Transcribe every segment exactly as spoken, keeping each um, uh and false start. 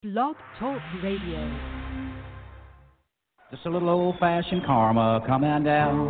Blog Talk Radio. Just a little old-fashioned karma coming down.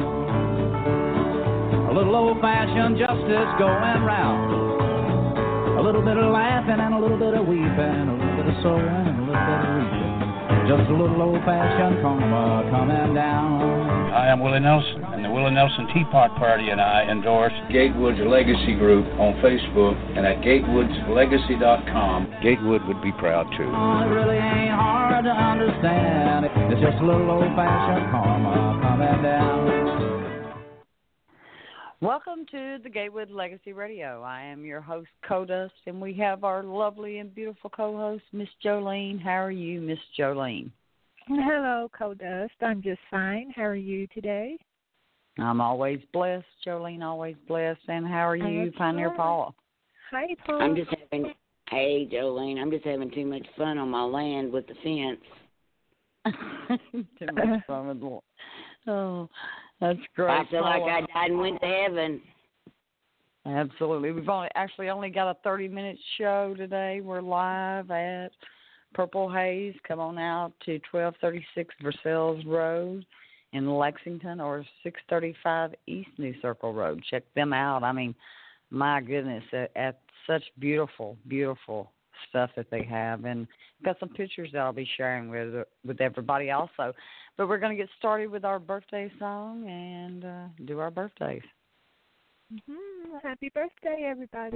A little old-fashioned justice going round. A little bit of laughing and a little bit of weeping, a little bit of sowing and a little bit of reaping. Just a little old-fashioned karma coming down. I am Willie Nelson, and the Willie Nelson Teapot Party and I endorse Gatewood's Legacy Group on Facebook and at gatewoods legacy dot com. Gatewood would be proud too. Oh, it really ain't hard to understand. It's just a little old-fashioned karma coming down. Welcome to the Gatewood Legacy Radio. I am your host, Codust, and we have our lovely and beautiful co-host, Miss Jolene. How are you, Miss Jolene? Hello, Codust. I'm just fine. How are you today? I'm always blessed, Jolene, always blessed. And how are you, Pioneer Paula? Hi, Paula. I'm just having, hey, Jolene, I'm just having too much fun on my land with the fence. Too much fun with the Oh, that's great. I feel like I died and went to heaven. Absolutely. We've only actually only got a thirty-minute show today. We're live at Purple Haze. Come on out to twelve thirty-six Versailles Road in Lexington or six thirty-five East New Circle Road. Check them out. I mean, my goodness, at, at such beautiful, beautiful stuff that they have. And got some pictures that I'll be sharing with with everybody also. But we're going to get started with our birthday song and uh, do our birthdays. Mm-hmm. Happy birthday, everybody.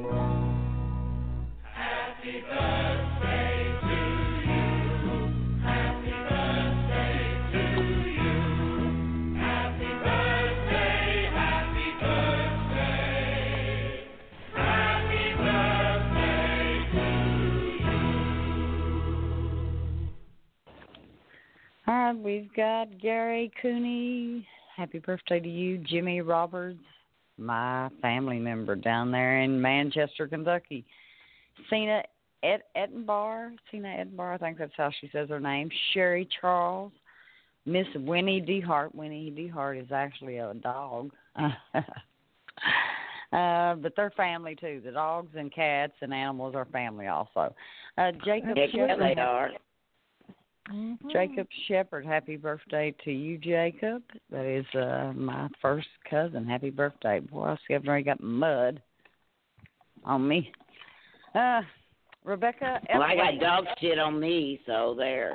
Happy birthday to you. Happy birthday to you. Happy birthday, happy birthday. Happy birthday to you. All right, we've got Gary Cooney. Happy birthday to you. Jimmy Roberts, my family member down there in Manchester, Kentucky. Cena Ed- Ettenbar, Cena Ettenbar, I think that's how she says her name. Sherry Charles, Miss Winnie DeHart. Winnie DeHart is actually a dog. uh, but they're family, too. The dogs and cats and animals are family also. Uh, Jacob Heck yeah, Shepard. they are. Mm-hmm. Jacob Shepard, happy birthday to you, Jacob. That is uh, my first cousin. Happy birthday. Boy, I see I've already got mud on me. Uh, Rebecca Well, I Eppley. got dog shit on me, so there.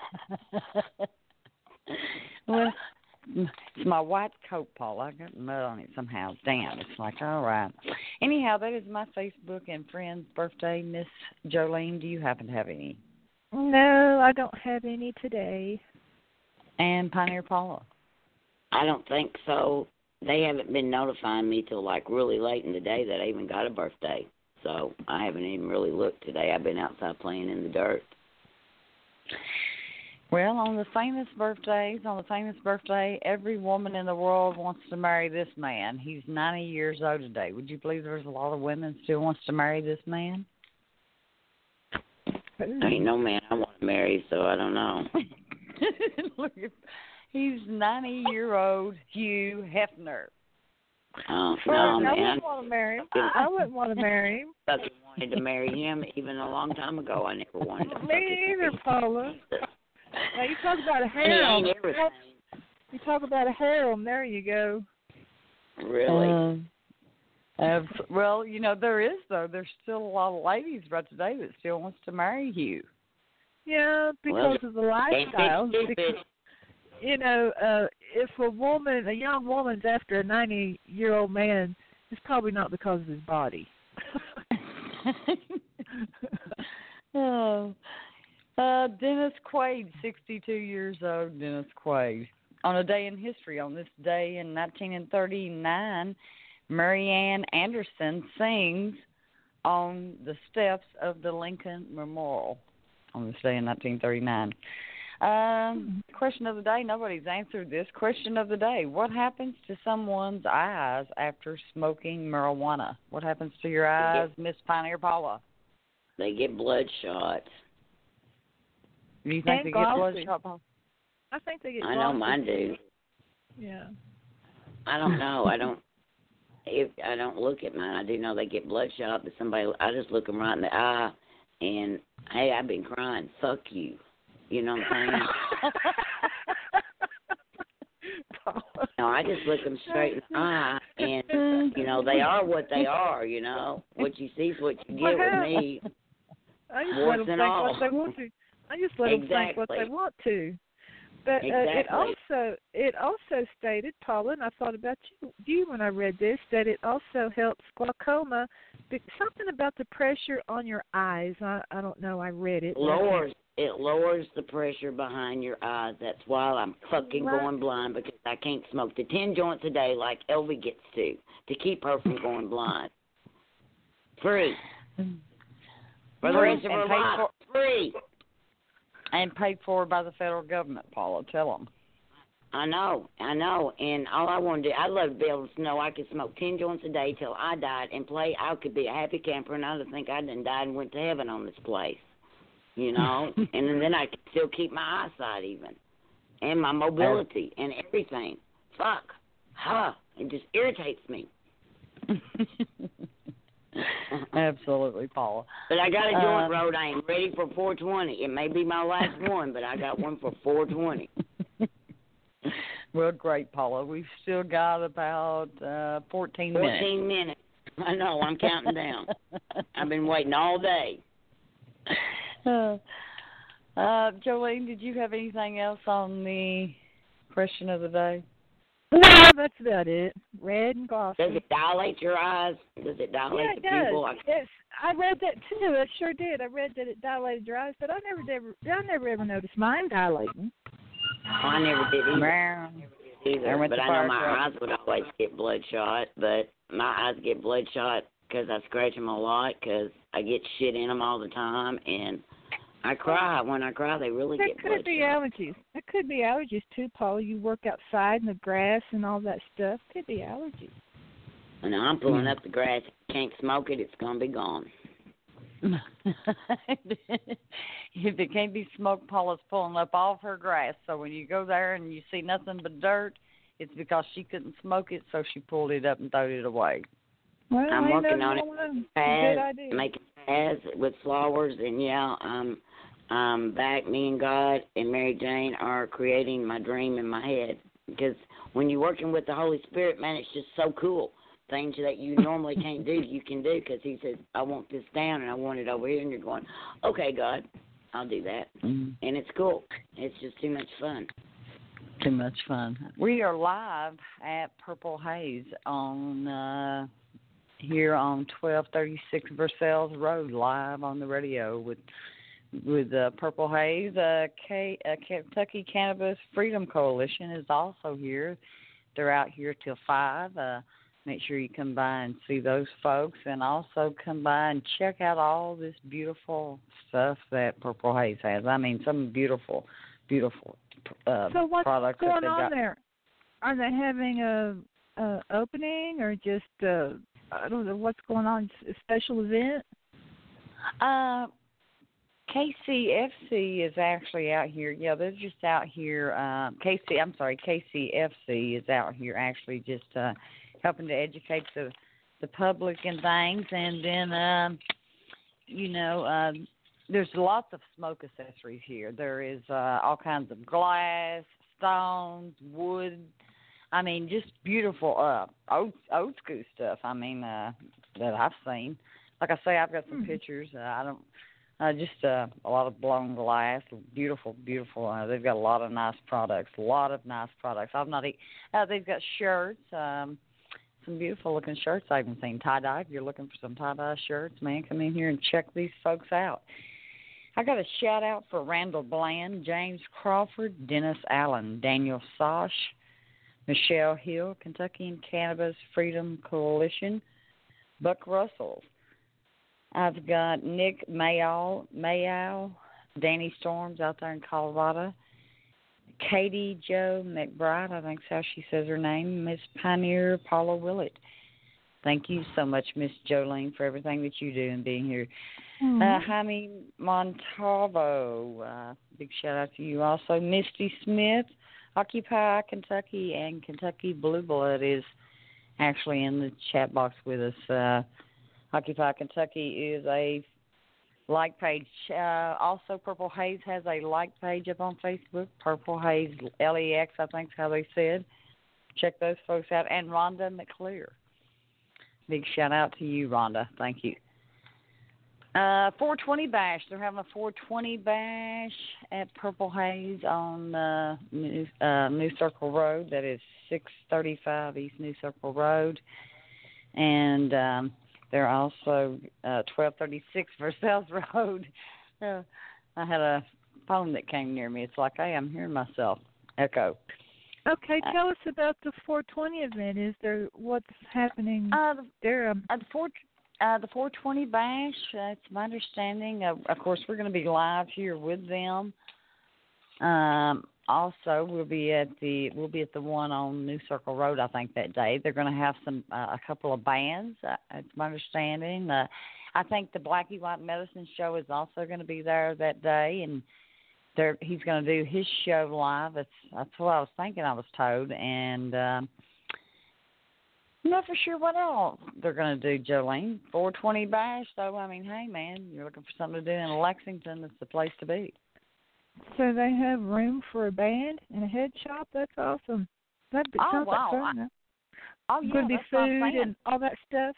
Well, it's my white coat, Paul. I got mud on it somehow. Damn, it's like, all right. Anyhow, that is my Facebook and friend's birthday. Miss Jolene, do you happen to have any? No, I don't have any today. And Pioneer Paula? I don't think so. They haven't been notifying me till like really late in the day that I even got a birthday. So I haven't even really looked today. I've been outside playing in the dirt. Well, on the famous birthdays, on the famous birthday, every woman in the world wants to marry this man. He's ninety years old today. Would you believe there's a lot of women still wants to marry this man? Ain't no man I want to marry, so I don't know. Look, he's ninety-year-old Hugh Hefner. Oh, Well, no, I man. wouldn't want to marry him. I wouldn't want to marry him. I wanted to marry him even a long time ago. I never wanted to. Me either, Paula. Now, you talk about a He ain't harem. everything. You talk about a harem. There you go. Really? Um, abs- well, you know, there is, though. There's still a lot of ladies right today that still wants to marry Hugh. Yeah, because Well, of the lifestyle. Stupid. Because, you know, uh, if a woman, a young woman's after a ninety-year-old man, it's probably not because of his body. Oh. Uh, Dennis Quaid, sixty-two years old, Dennis Quaid. On a day in history, on this day in nineteen thirty-nine, Marianne Anderson sings on the steps of the Lincoln Memorial on this day in nineteen thirty-nine. Um, question of the day, nobody's answered this. Question of the day, what happens to someone's eyes after smoking marijuana? What happens to your eyes, Miss Pioneer Paula? They get bloodshot. Do you think And they get glossy. bloodshot, Paula? I think they get. I know glossy. mine do. Yeah. I don't know. I don't. If I don't look at mine, I do know they get bloodshot. But somebody, I just look them right in the eye, and hey, I've been crying. Fuck you. You know what I'm saying? No, I just look them straight in the eye, and, you know, they are what they are, you know. What you see is what you get with me. I just Warts let them and think all. what they want to. I just let them think what Exactly. they want to. But uh, Exactly. it also it also stated, Paula, and I thought about you, you when I read this, that it also helps glaucoma. But something about the pressure on your eyes. I, I don't know. I read it. Lowers it lowers the pressure behind your eyes. That's why I'm fucking Right. going blind, because I can't smoke the ten joints a day like Elvie gets to to keep her from going blind. Free. For the Free rest of and her paid life. for- Free. And paid for by the federal government, Paula. Tell them. I know, I know, and all I want to do, I'd love to be able to know I could smoke ten joints a day till I died and play. I could be a happy camper, and I would think I done died and went to heaven on this place, you know. And then I could still keep my eyesight even, and my mobility and everything. Fuck, huh? It just irritates me. Absolutely, Paula. But I got a joint Um, road. I am ready for four twenty. It may be my last one, but I got one for four twenty. Well, great, Paula. We've still got about uh, fourteen minutes. Fourteen minutes. I know. I'm counting down. I've been waiting all day. Uh, uh, Jolene, did you have anything else on the question of the day? No, that's about it. Red and glossy. Does it dilate your eyes? Does it dilate Yeah, the it does. pupil? I, It's, I read that too. I sure did. I read that it dilated your eyes, but I never, ever, I never ever noticed mine dilating. I never did either. Meow. either I went but to I know fire my truck. eyes would always get bloodshot. But my eyes get bloodshot because I scratch them a lot because I get shit in them all the time, and I cry. When I cry, they really That get could bloodshot. be allergies. That could be allergies too, Paul. You work outside in the grass and all that stuff. Could be allergies. And I'm pulling up the grass. If you can't smoke it, it's gonna be gone. If it can't be smoked, Paula's pulling up all of her grass. So when you go there and you see nothing but dirt, it's because she couldn't smoke it, so she pulled it up and threw it away. Well, I'm ain't working nothing on it. wrong with them. Pads, Good idea. making pads with flowers, and yeah, um, um, back. Me and God and Mary Jane are creating my dream in my head, because when you're working with the Holy Spirit, man, it's just so cool. Things that you normally can't do, you can do, because He says, "I want this down and I want it over here," and you're going, "Okay, God, I'll do that," Mm. and it's cool. It's just too much fun. Too much fun. We are live at Purple Haze on uh, here on twelve thirty-six Versailles Road, live on the radio with with uh, Purple Haze. Uh, K, uh, Kentucky Cannabis Freedom Coalition is also here. They're out here till five. Uh, make sure you come by and see those folks, and also come by and check out all this beautiful stuff that Purple Haze has. I mean, some beautiful, beautiful uh, So what's products that going they've on got. there? Are they having a, a opening or just uh, I don't know what's going on? A special event? Uh, K C F C is actually out here. Yeah, they're just out here. Um, K C, I'm sorry, K C F C is out here actually just uh, helping to educate the the public and things. And then, um, you know, um, there's lots of smoke accessories here. There is uh, all kinds of glass, stones, wood. I mean, just beautiful uh, old old school stuff. I mean, uh, that I've seen. Like I say, I've got some Mm-hmm. pictures. Uh, I don't. Uh, just uh, a lot of blown glass, beautiful, beautiful. Uh, they've got a lot of nice products, a lot of nice products. I've not. E- uh, they've got shirts, um, some beautiful looking shirts. I've even seen tie dye. If you're looking for some tie dye shirts, man, come in here and check these folks out. I got a shout out for Randall Bland, James Crawford, Dennis Allen, Daniel Sosh, Michelle Hill, Kentucky Cannabis Freedom Coalition, Buck Russell. I've got Nick Mayall, Mayall, Danny Storms out there in Colorado, Katie Jo McBride, I think that's how she says her name, Miss Pioneer Paula Willett. Thank you so much, Miss Jolene, for everything that you do and being here. Mm-hmm. Uh, Jaime Montalvo, uh, big shout out to you also. Misty Smith, Occupy Kentucky, and Kentucky Blue Blood is actually in the chat box with us. Uh, Occupy Kentucky is a like page. Uh, also, Purple Haze has a like page up on Facebook. Purple Haze L E X, I think is how they said. Check those folks out. And Rhonda McClear. Big shout out to you, Rhonda. Thank you. Uh, four twenty Bash. They're having a four twenty Bash at Purple Haze on uh, New, uh, New Circle Road. That is six thirty-five East New Circle Road. And um, they're also uh, twelve thirty-six Versailles Road. Uh, I had a phone that came near me. It's like, hey, I'm hearing myself echo. Okay, tell us about the four twenty event. Is there what's happening uh, there? Um, uh, the four uh, the four twenty Bash. Uh, it's my understanding. Uh, of course, we're going to be live here with them. Um, also, we'll be at the we'll be at the one on New Circle Road, I think, that day. They're going to have some uh, a couple of bands. Uh, it's my understanding. Uh, I think the Blackie White Medicine Show is also going to be there that day, and They're, he's going to do his show live. That's that's what I was thinking. I was told, and um, I'm not for sure what else they're going to do. Jolene, four twenty Bash. So I mean, hey man, you're looking for something to do in Lexington. That's the place to be. So they have room for a band and a head shop. That's awesome. That Oh, sounds wow. like fun. I, oh yeah, Going to be that's what I'm food saying. and all that stuff.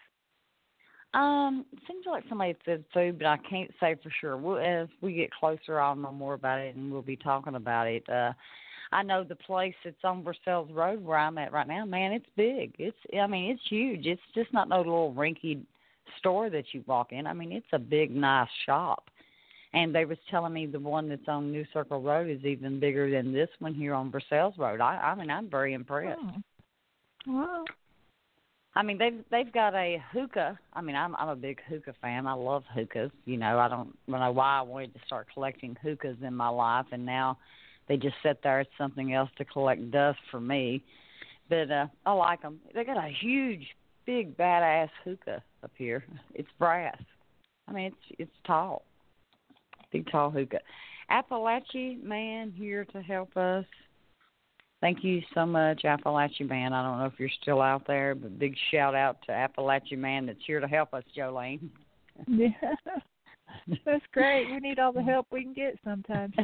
Um, seems like somebody said food, but I can't say for sure. We'll, as we get closer, I'll know more about it, and we'll be talking about it. Uh, I know the place that's on Versailles Road where I'm at right now. Man, it's big. It's, I mean, it's huge. It's just not no little rinky store that you walk in. I mean, it's a big, nice shop. And they was telling me the one that's on New Circle Road is even bigger than this one here on Versailles Road. I, I mean, I'm very impressed. Oh. Wow. I mean, they've they've got a hookah. I mean, I'm I'm a big hookah fan. I love hookahs. You know, I don't know why I wanted to start collecting hookahs in my life, and now they just sit there as something else to collect dust for me. But uh, I like them. They got a huge, big, badass hookah up here. It's brass. I mean, it's it's tall, big tall hookah. Appalachie Man here to help us. Thank you so much, Appalachie Man. I don't know if you're still out there, but big shout out to Appalachie Man that's here to help us, Jolene. Yeah, that's great. We need all the help we can get sometimes.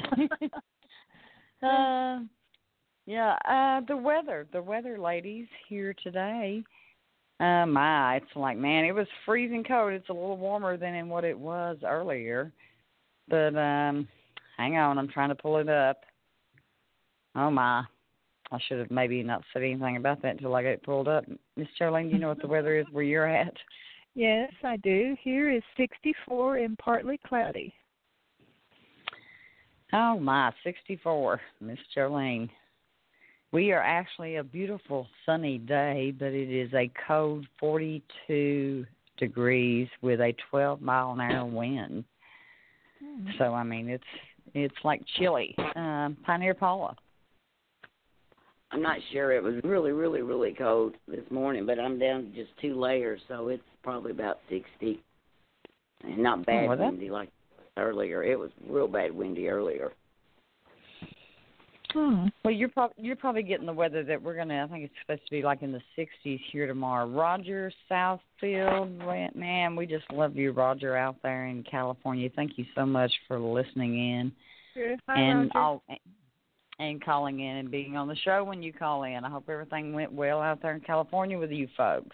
uh, yeah, uh, the weather, the weather, ladies, here today. Uh, my, it's like, man, it was freezing cold. It's a little warmer than in what it was earlier. But um, hang on, I'm trying to pull it up. Oh, my. I should have maybe not said anything about that until I get it pulled up. Miss Jolene, do you know what the weather is where you're at? Yes, I do. Here is sixty-four and partly cloudy. Oh, my, sixty-four, Miss Jolene. We are actually a beautiful sunny day, but it is a cold forty-two degrees with a twelve mile an hour wind. Hmm. So, I mean, it's it's like chilly. Um, Pioneer Paula. I'm not sure. It was really, really, really cold this morning, but I'm down to just two layers, so it's probably about sixty. And not bad oh, well, windy like earlier. It was real bad windy earlier. Hmm. Well, you're probably you're probably getting the weather that we're gonna. I think it's supposed to be like in the sixties here tomorrow. Roger Southfield, man, we just love you, Roger, out there in California. Thank you so much for listening in. Sure. Hi, and Roger. all. And calling in and being on the show when you call in. I hope everything went well out there in California with you folks.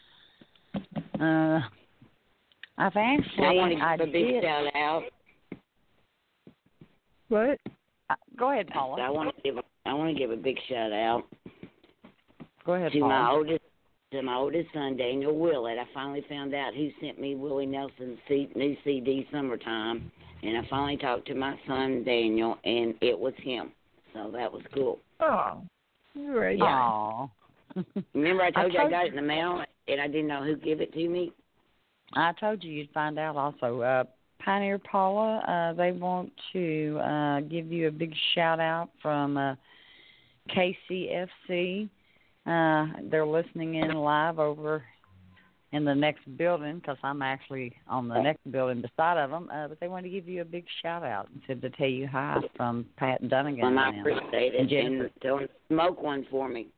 Uh, I've actually, I want to give I a big did, shout out. What? Uh, go ahead, Paula. I want to give a, I want to give a big shout out. Go ahead, to Paula. my oldest to my oldest son, Daniel Willett. I finally found out who sent me Willie Nelson's C, new C D, Summertime, and I finally talked to my son, Daniel, and it was him. So that was cool. Oh, very yeah. Aww. Remember I told I you told I got it in the mail and I didn't know who gave it to me? I told you you'd find out also. Uh, Pioneer Paula, uh, they want to uh, give you a big shout out from uh, K C F C. Uh, they're listening in live over in the next building because I'm actually on the next building beside of them. Uh, but they want to give you a big shout out and said to tell you hi from Pat Dunnigan. Well, I appreciate it. And, and tell them to smoke one for me.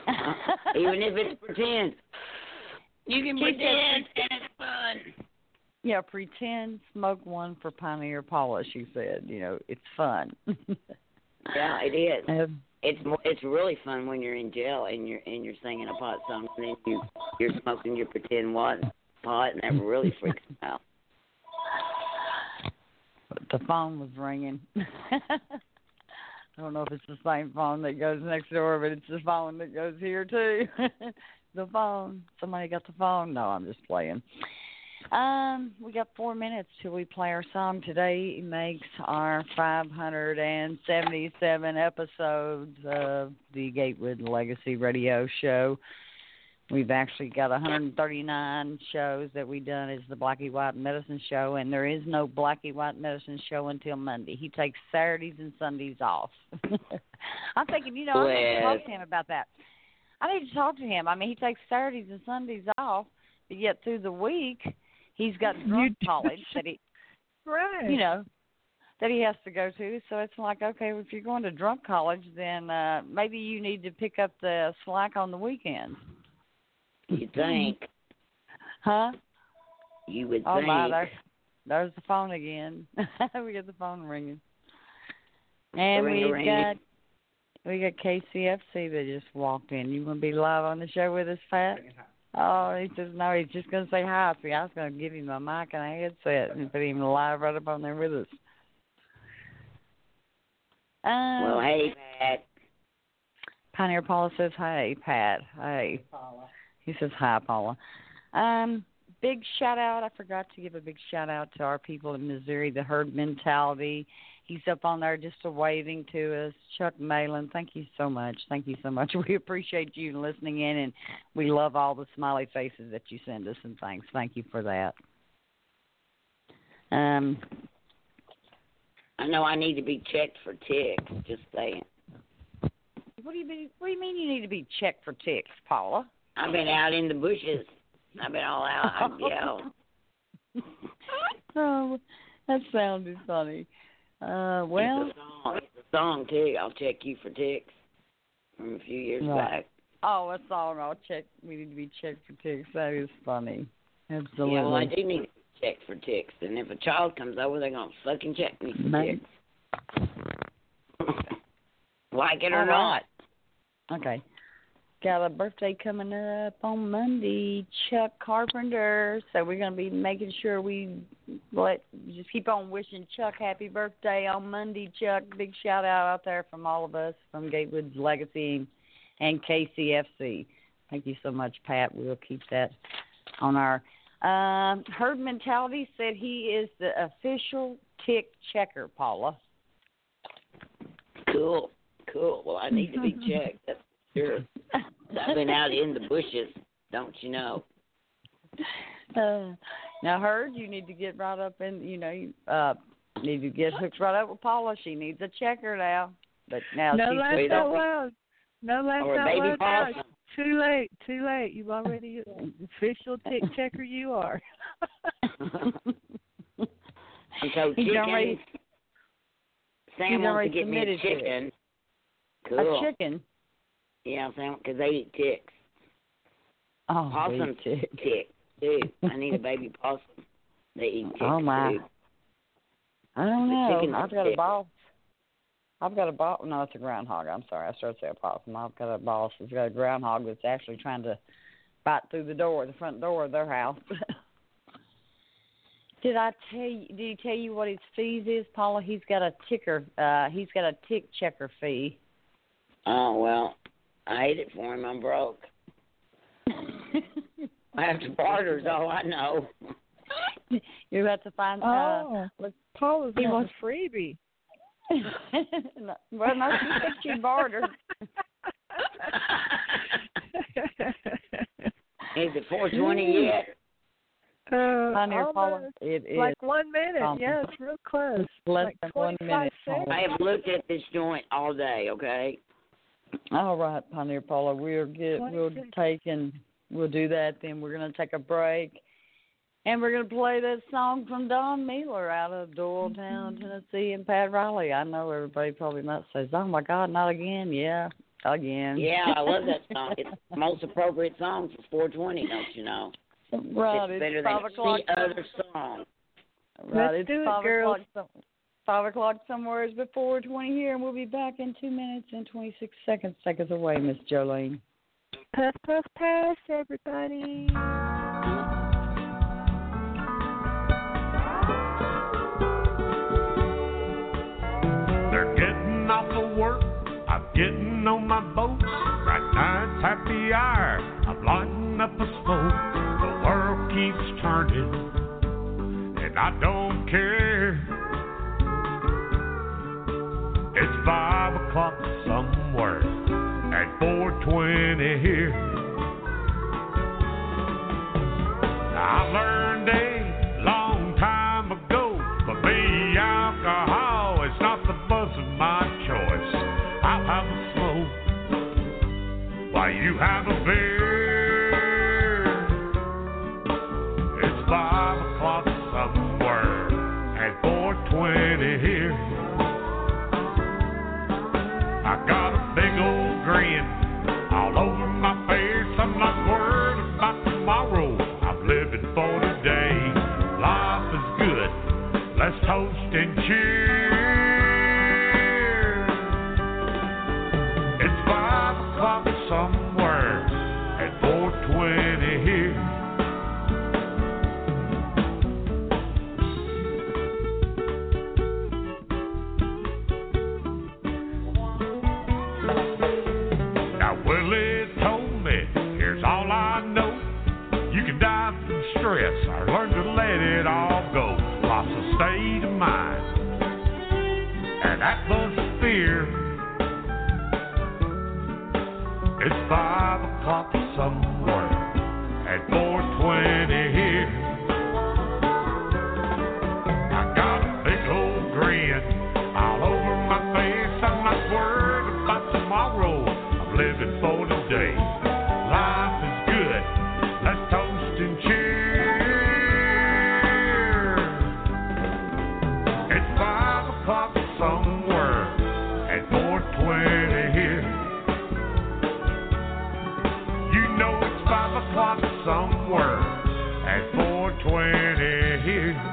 Even if it's pretend. You can pretend and it's fun. Yeah, pretend smoke one for Pioneer Paula. She said, you know, it's fun. Yeah, it is. Um, It's more, it's really fun when you're in jail and you're and you're singing a pot song and then you you're smoking your pretend what pot and that really freaks me out. the phone was ringing. I don't know if it's the same phone that goes next door, but it's the phone that goes here too. The phone. Somebody got the phone. No, I'm just playing. Um, we got four minutes till we play our song. Today makes our five hundred seventy-seven episodes of the Gatewood Legacy Radio Show. We've actually got one hundred thirty-nine shows that we've done as the Blackie White Medicine Show, and there is no Blackie White Medicine Show until Monday. He takes Saturdays and Sundays off. I'm thinking, you know, I need to talk to him about that. I need to talk to him. I mean, he takes Saturdays and Sundays off, but yet through the week he's got drunk college that he, right. you know, that he has to go to. So it's like, okay, well, if you're going to drunk college, then uh, maybe you need to pick up the slack on the weekends. You think? Huh? You would oh, think. My, there's, there's the phone again. We got the phone ringing. And Ring, we've ring. got we got K C F C that just walked in. You want to be live on the show with us, Pat? Oh, he says no. He's just going to say hi. See, I was going to give him a mic and a headset and put him live right up on there with us. Um, Well, hey, Pat. Pioneer Paula says, hey, Pat. Hey. Paula. He says, hi, Paula. Um, big shout-out. I forgot to give a big shout-out to our people in Missouri, the Herd Mentality. He's up on there just a waving to us. Chuck Malin, thank you so much. Thank you so much. We appreciate you listening in, and we love all the smiley faces that you send us, and thanks. Thank you for that. Um, I know I need to be checked for ticks. Just saying. What do you mean? What do you mean you need to be checked for ticks, Paula? I've been out in the bushes. I've been all out. I'm, you know. Oh, that sounded funny. Uh, well, it's a song. It's a song too. I'll check you for ticks from a few years right. back. Oh, a song. I'll check. We need to be checked for ticks. That is funny. Absolutely. Yeah, well, I do need to be checked for ticks, and if a child comes over, they're gonna fucking check me for Maybe. ticks. Like it or All not. Right. Okay. Got a birthday coming up on Monday, Chuck Carpenter. So we're going to be making sure we let just keep on wishing Chuck happy birthday on Monday, Chuck. Big shout out out there from all of us from Gatewood's Legacy and K C F C. Thank you so much, Pat. We'll keep that on our um, Herd Mentality said he is the official tick checker, Paula. Cool, cool. Well, I need to be checked. That's sure. I've been out in the bushes, don't you know? Uh, now, Herd, you need to get right up in, you know, you uh, need to get hooked right up with Paula. She needs a checker now. But now no she's laugh just out loud. No laugh Or a out baby loud. now. possum. Too late. Too late. You've already official tick checker. You are. And so He's chicken. already, Sam he's wants to already get me a submitted to it. chicken. Cool. A chicken. Yeah, Sam, because they eat ticks. Oh, Possums they eat ticks too. I need a baby possum. They eat ticks Oh, my. too. I don't The know. chicken's I've got a tick. boss. I've got a boss. No, it's a groundhog. I'm sorry. I started to say a possum. I've got a boss who's got a groundhog that's actually trying to bite through the door, the front door of their house. Did I tell you? Did he tell you what his fees is, Paula? He's got a ticker. Uh, he's got a tick checker fee. Oh, well, I ate it for him. I'm broke. I have to barter is all I know. You have to find. Oh, Uh, look, Paula's he got wants- a freebie. no, well, no, she said she bartered. Is it four twenty yet? Uh, Pioneer Paula, almost. it is Like one minute. Um, Yeah, it's real close. less like than one twenty-five minute, seconds. Paula. I have looked at this joint all day, okay? All right, Pioneer Paula, we'll get we'll twenty-six. take and we'll do that. Then we're going to take a break, and we're going to play that song from Don Miller out of Doylestown, Tennessee, and Pat Riley. I know everybody probably might say, "Oh my God, not again!" Yeah, again. Yeah, I love that song. It's the most appropriate song for four twenty, don't you know? Right, it's it's better five than o'clock. any other song. Right, Let's it's do it, five girls. o'clock. Some, five o'clock somewhere is before twenty here, and we'll be back in two minutes and twenty-six seconds. Take us away, Miss Jolene. Puff, puff, pass, everybody. They're getting off of work, I'm getting on my boat. Right now it's happy hour, I'm lighting up a smoke. The world keeps turning, and I don't care. It's five o'clock somewhere, and four twenty here. I learned a long time ago, for me alcohol is not the buzz of my choice. I'll have a smoke while you have a beer. It's five o'clock somewhere and four twenty here. I got a big old grin all over my face. I'm not worried about tomorrow, I'm living for today. Life is good, let's toast and cheer. It's five o'clock somewhere and four twenty here. Now Willie told me, here's all I know. You can die from stress or learn to let it all go. Lost a state of mind and atmosphere. It's five o'clock somewhere and four twenty here. I got a big old grin all over my face. I'm not worried about tomorrow, I'm living for today. Life is good, let's toast and cheer. It's five o'clock somewhere and four twenty here. You know it's five o'clock somewhere and four twenty here.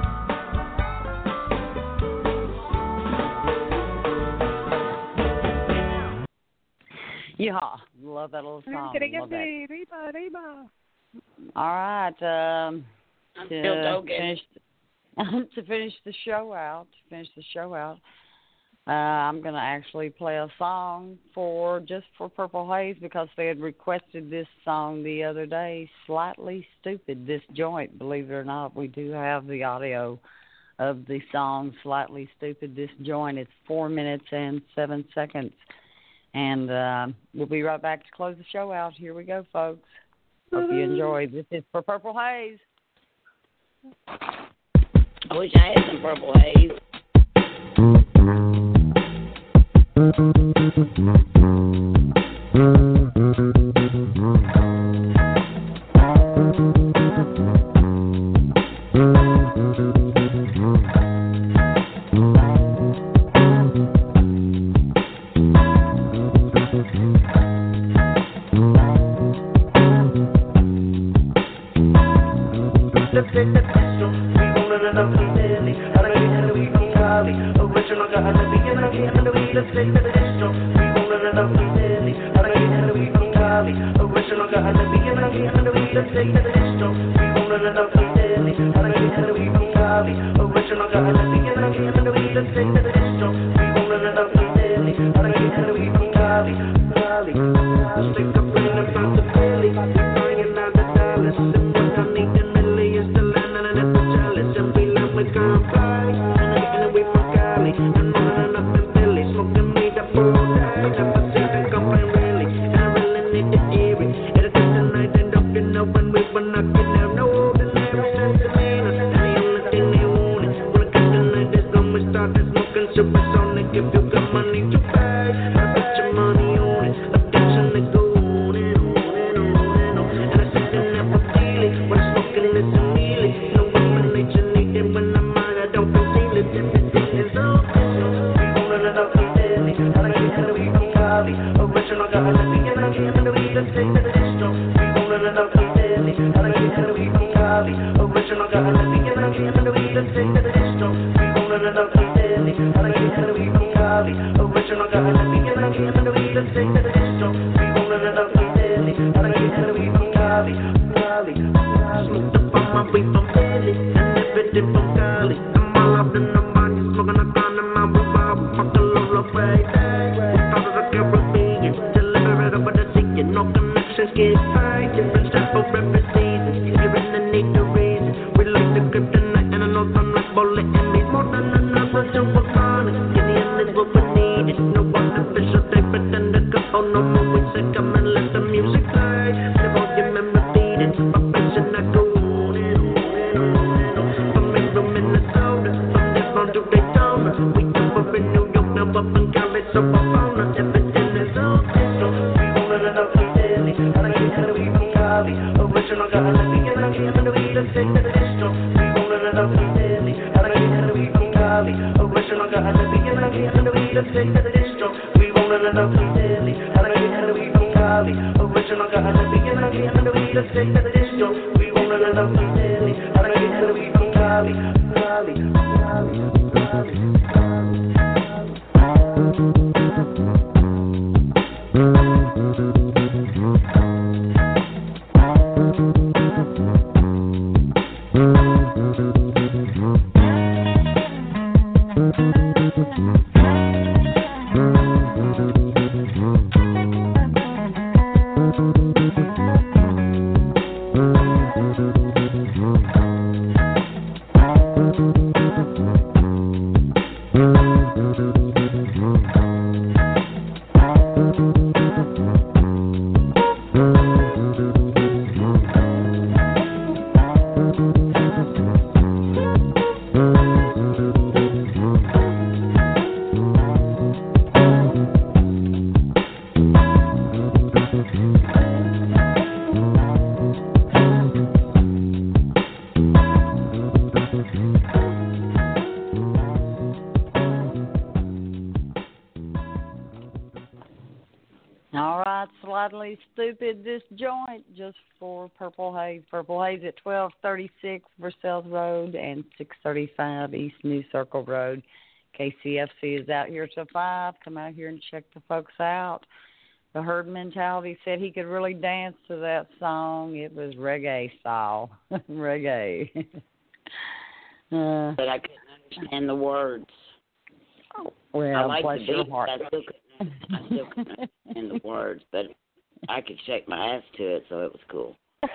Yeah, love that little song. Love that. Reba, Reba. All right. Um, I'm to still joking. finish to finish the show out. To finish the show out. Uh, I'm gonna actually play a song for just for Purple Haze because they had requested this song the other day. Slightly Stupid. This joint, believe it or not, we do have the audio of the song Slightly Stupid. This joint. It's four minutes and seven seconds. And uh, we'll be right back to close the show out. Here we go, folks. Hope you enjoyed. This is for Purple Haze. I wish I had some Purple Haze. Original, got a in New York, now up in Cali, so I found us evidently so official. We rolling it up from Philly, and I get the weed from Cali. Original got a living, and I get the weed that's sick to the distro. We rolling it up from Philly, and I get the weed from Cali. Original got a living, and I get the weed that's sick to the distro. We rolling it up from Philly, and I get the weed from Cali. Original got a living, and I get the weed that's sick to the distro. We rolling it up from Philly, and I get the weed from Cali. Cali, Cali, Cali, Stupid this joint just for Purple Haze. Purple Haze at twelve thirty-six Versailles Road and six thirty-five East New Circle Road. K C F C is out here till five. Come out here and check the folks out. The Herd Mentality said he could really dance to that song. It was reggae style. Reggae. uh, but I couldn't understand the words. Oh, well, I like bless the your beat, heart. I still couldn't, I still couldn't understand the words, but I could shake my ass to it, so it was cool.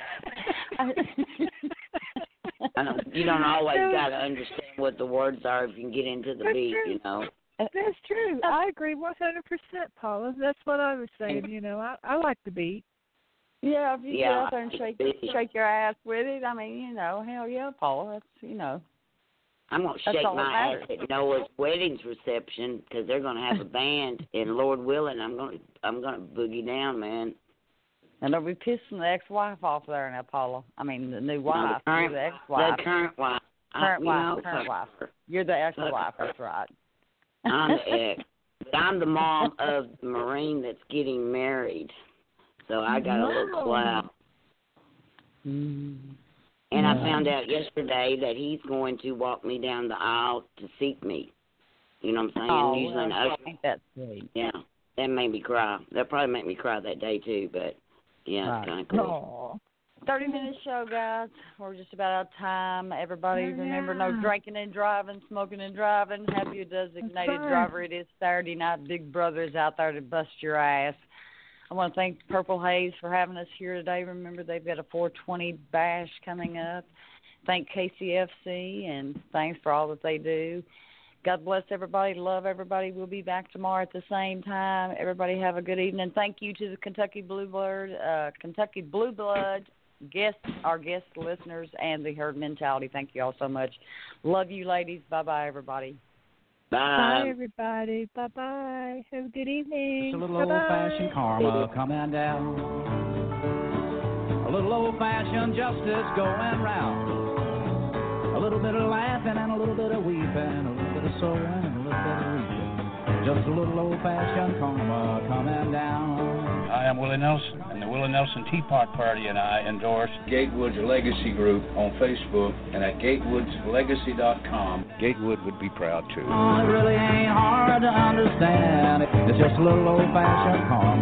I don't, you don't always got to understand what the words are if you can get into the That's beat, true. you know. That's true. I agree one hundred percent, Paula. That's what I was saying, you know. I, I like the beat. Yeah, if you Yeah, get out there and shake shake your ass with it, I mean, you know, hell yeah, Paula. That's, you know. I'm going to shake my ass at Noah's wedding's reception because they're going to have a band, and Lord willing, I'm going to I'm going to boogie down, man. And they'll be pissing the ex-wife off there now, Paula. I mean, the new wife, no, the current, the ex-wife. The current wife. Current I, wife, know, current wife. You're the ex-wife, that's right. I'm the ex. But I'm the mom of the Marine that's getting married. So I got a little clout. Mm. And I found out yesterday that he's going to walk me down the aisle to seat me. You know what I'm saying? Oh, Usually well, an I usher. think that's sweet. Yeah, that made me cry. That probably made me cry that day too, but yeah, right. It's kind of cool. thirty-minute show, guys. We're just about out of time. Everybody yeah. remember, no drinking and driving, smoking and driving. Have your designated right. driver. It is Saturday night. Big Brother is out there to bust your ass. I want to thank Purple Haze for having us here today. Remember, they've got a four twenty bash coming up. Thank K C F C, and thanks for all that they do. God bless everybody. Love everybody. We'll be back tomorrow at the same time. Everybody have a good evening. Thank you to the Kentucky Bluebird, uh, Kentucky Blue Blood guests, our guest listeners, and the Herd Mentality. Thank you all so much. Love you, ladies. Bye-bye, everybody. Bye. Bye, everybody. Bye-bye. Have a good evening. Just a little Bye-bye. old-fashioned karma coming down. A little old-fashioned justice going round. A little bit of laughing and a little bit of weeping, a little bit of sowing and a little bit of reaping. Just a little old-fashioned karma coming down. I am Willie Nelson, and the Willie Nelson Teapot Party and I endorse Gatewoods Legacy Group on Facebook and at gatewoods legacy dot com. Gatewood would be proud too. Oh, it really ain't hard to understand. It's just a little old-fashioned karma.